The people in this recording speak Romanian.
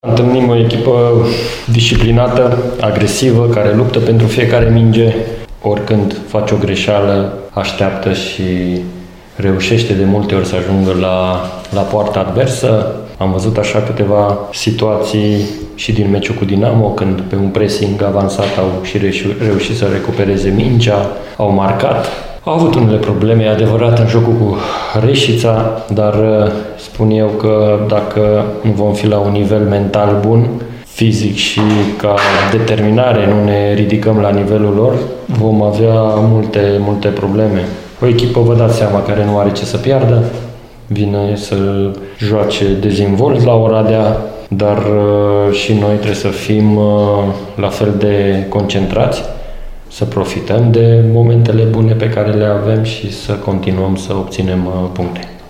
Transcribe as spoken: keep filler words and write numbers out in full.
Întâlnim o echipă disciplinată, agresivă, care luptă pentru fiecare minge. Oricând face o greșeală, așteaptă și reușește de multe ori să ajungă la, la poarta adversă. Am văzut așa câteva situații și din meciul cu Dinamo, când pe un pressing avansat au și reușit să recupereze mingea, au marcat. Au avut unele probleme, e adevărat, în jocul cu Reșița, dar spun eu că dacă nu vom fi la un nivel mental bun, fizic și ca determinare nu ne ridicăm la nivelul lor, vom avea multe, multe probleme. O echipă, vă dați seama, care nu are ce să piardă, vine să joace dezinvolt la Oradea, dar și noi trebuie să fim la fel de concentrați, să profităm de momentele bune pe care le avem și să continuăm să obținem puncte.